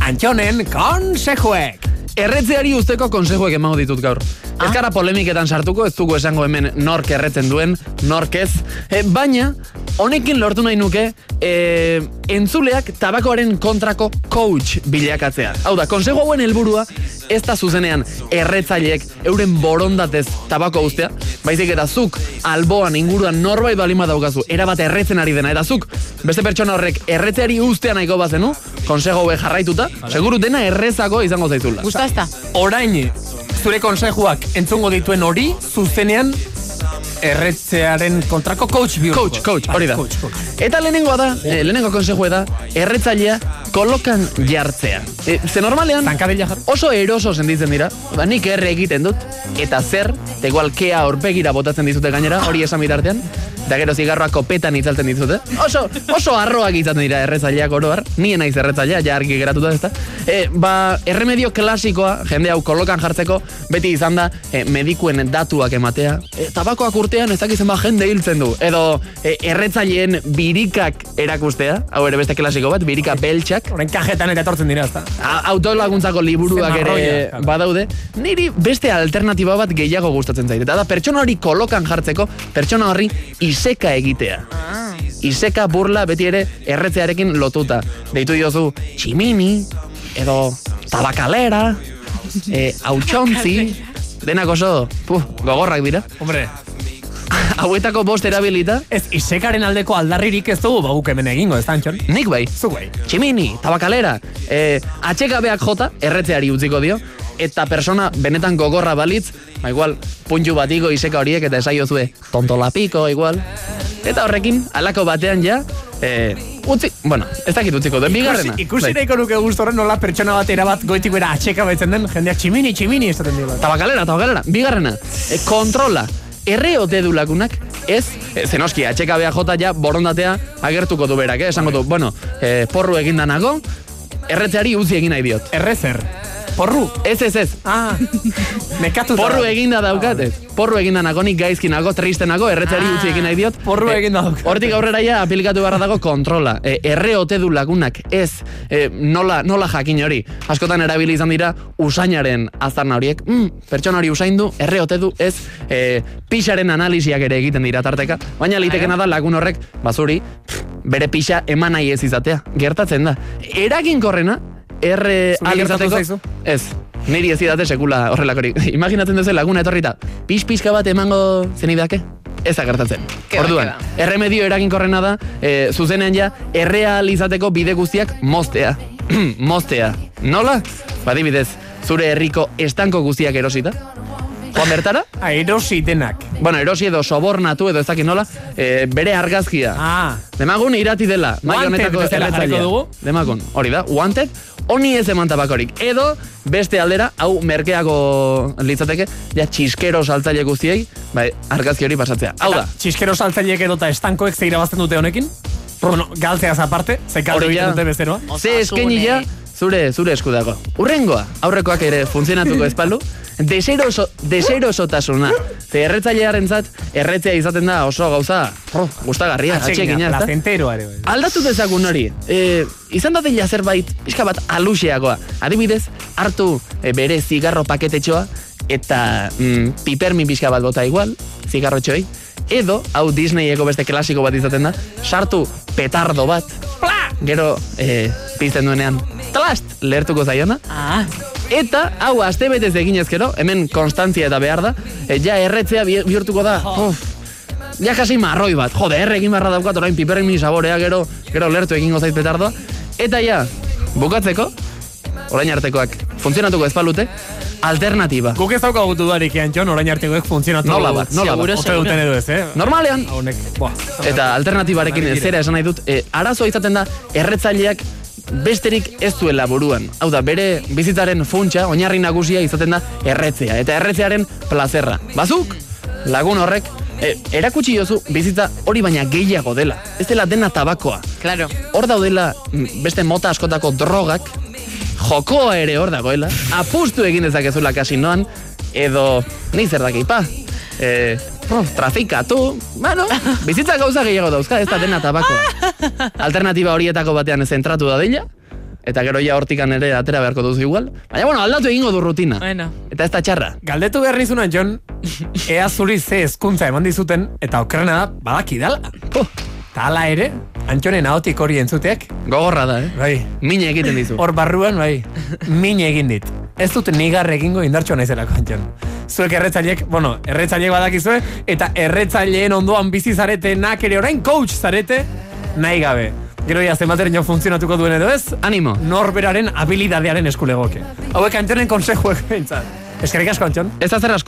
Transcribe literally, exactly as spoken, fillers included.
Antxonen konsejuek. Erretzeari usteko konsejuek emango ditut gaur. Ez gara polemiketan sartuko, ez dugu esango hemen nork erretzen duen, nork ez. E, baina, honekin lortu nahi nuke, e, entzuleak tabakoaren kontrako coach bilakatzea. Hau da, konseju hauen helburua ez da zuzenean erretzaileek euren borondatez tabako ustea, baizik eta zuk alboan inguruan norbait balima daukazu, erabat erretzen ari dena, eta zuk beste pertsona horrek erretzeari ustea nahiko bazenu, konseju haue jarraituta, seguru dena errezako izango zaizula. Gustazta. Orain, zure konsejuak entzungo dituen hori, zuzenean erretzearen kontrako coach bihurtuko. Coach, coach, hori da. Coach, coach. Eta lehenengoa da, eh, lehenengo konsejua da, erretzailea kolokan jartzea. E, ze normalean, Zankadila jar. oso eroso sentitzen dira, ba, nik erre egiten dut, eta zer, eta igual kea aurpegira botatzen dizute gainera, hori esan bitartean, eta gero zigarroa kopetan itzaltzen dizute. Oso, oso arroak izaten dira erretzaileak oroar, nien naiz erretzailea, ja argi geratuta ez da. E, ba, erremedio klasikoa, jende hau kolokan jartzeko, beti izan da, e, medikuen datuak ematea, e, tabakoak urtean ez dakizen ba jende hiltzen du, edo e, erretzaileen birikak erakustea, hau ere beste klasiko bat, birika beltxak, Horren kajetan eta etortzen dira, ezta? A- autolaguntzako liburuak ere Zemarroia, badaude, niri beste alternatiba bat gehiago gustatzen zait. Eta da, pertsona hori kolokan jartzeko, pertsona horri iseka egitea. Iseka burla beti ere erretzearekin lotuta. Deitu diozu tximini, edo tabakalera, e, hautsontzi, denak oso, puh, gogorrak dira. Hombre, Hauetako bost erabilita, ez isekaren aldeko aldarririk ez dugu baguk hemen egingo, ez da, Antxon? nik bai. Zu bai. Tximini, tabakalera, e, atxekabeak jota, erretzeari utziko dio, eta persona benetan gogorra balitz, ba igual, puntu batiko iseka horiek eta esaiozue, tontolapiko, igual. Eta horrekin, alako batean ja, e, utzi, bueno, ez dakit utziko, den bigarrena. Ikusi, ikusi Bai. nahiko nuke gustora nola pertsona bat erabat goitik bera atxeka betzen den, jendeak tximini, tximini esaten dira. Tabakalera, tabakalera, bigarrena, e, kontrola, erre ote du lagunak, ez, e, zenoski, atxekabea jota ja, borondatea agertuko du berak, eh? Esango du, bueno, e, porru egindanago, erretzeari utzi egin nahi diot. Errezer. Porru. Ez, ez, ez. Ah, nekatu. Porru eginda daukat, ez. Porru eginda nagonik gaizkinago, tristenago, erretzeari utzi egin nahi diot. Porru E, eginda daukat. Hortik aurrera ja aplikatu beharra dago kontrola. E, erre ote du lagunak, ez. E, nola, nola jakin hori. Askotan erabili izan dira usainaren aztarna horiek. Mm, pertsona hori usain du, erre ote du, ez. E, pixaren analisiak ere egiten dira tarteka. Baina litekena da lagun horrek, bazuri, bere pixa eman nahi ez izatea. Gertatzen da. Eraginkorrena, erre Zuri gertatu alizateko, zaizu? ez. Niri ez idate sekula horrelakorik. Imaginatzen duzu laguna etorrita, pix-pixka bat emango zenidake? Ez da gertatzen. Keba, Orduan, keba. erremedio eraginkorrena da, e, zuzenean ja, erreal izateko bide guztiak moztea. Moztea. Nola? Badibidez, zure herriko estanko guztiak erosita. Joan bertara? Ah, erosi denak. Bueno, erosi edo sobornatu edo ez dakit nola, e, bere argazkia. Ah, Demagun irati dela, mai Wanted honetako bezala jarriko erretzailea. dugu. Demagun, hori da, wanted, honi ez eman tabakorik. Edo, beste aldera, hau merkeago litzateke, ja txiskero saltzaile guztiei, bai, argazki hori pasatzea. Hau da, txiskero saltzaileek edo eta estankoek ze irabazten dute honekin? Bueno, galtzeaz aparte, ze kaldo Hori ja. egiten dute bezeroa. ze eskaini ja, zure, zure esku dago. Urrengoa, aurrekoak ere funtzionatuko espaldu, deseroso, deserosotasuna. Ze erretzailearen zat, erretzea izaten da oso gauza, oh, gustagarria, atxekina, ez da? Placenteroa ere. bai. Aldatu dezagun hori, e, izan da dela zerbait, pixka bat aluxeagoa. Adibidez, hartu e, bere zigarro paketetxoa, eta mm, pipermin pixka bat bota igual, zigarro txoi, edo, hau Disneyeko beste klasiko bat izaten da, sartu petardo bat, pla! Gero, e, pizten duenean, tlast, lehertuko zaiona, Ah, eta, hau, aste betez egin ezkero, hemen konstantzia eta behar da, e, ja erretzea bi- bihurtuko da, uf, ja kasi marroi bat, jode, erre egin beharra daukat, orain pipermin saborea, gero, gero lertu egingo zait petardoa, eta ja, bukatzeko, orain artekoak, funtzionatuko ez balute, alternatiba. Guk ez daukagu dudarik, Antxon, orain artekoek funtzionatu. Nola bat, nola bat. Seguro, Ote duten edo ez, eh? Normalean, Honek, buah. eta alternatibarekin zera esan nahi dut, e, arazoa izaten da, erretzaileak besterik ez duela buruan. Hau da, bere bizitzaren funtsa, oinarri nagusia izaten da erretzea, eta erretzearen plazerra. Bazuk, lagun horrek, e, erakutsi jozu bizitza hori baina gehiago dela. Ez dela dena tabakoa. claro. Hor daudela mm, beste mota askotako drogak, jokoa ere hor dagoela, apustu egin dezakezula kasinoan, edo, ni zer dakipa, e, oh, trafikatu, bueno, bizitza gauza gehiago dauzka, ez da dena tabakoa. Alternatiba horietako batean zentratu da dela, eta gero ja hortikan ere atera beharko duzu igual. Baina, bueno, aldatu egingo du rutina. Bueno. Eta ez da txarra. Galdetu behar nizunan, Jon, ea zuri ze hezkuntza eman dizuten, eta okerrena da, badaki dala. Puh, Ta hala ere, Antxonen ahotik hori entzuteak, gogorra da, eh? bai, Mine egiten dizu. hor barruan, bai, min egin dit. Ez dut nigar egingo indartxo naizelako, Antxon. Zuek erretzaileek, bueno, erretzaileek badakizue, eta erretzaileen ondoan bizi zaretenak ere orain coach zarete, nahi gabe. Gero ja zenbateraino funtzionatuko duen edo ez, Animo. norberaren habilidadearen eskulegoke. Hauek Antxonen konsejuek behintzat. Eskerrik asko, Antxon. Ez da zer asko.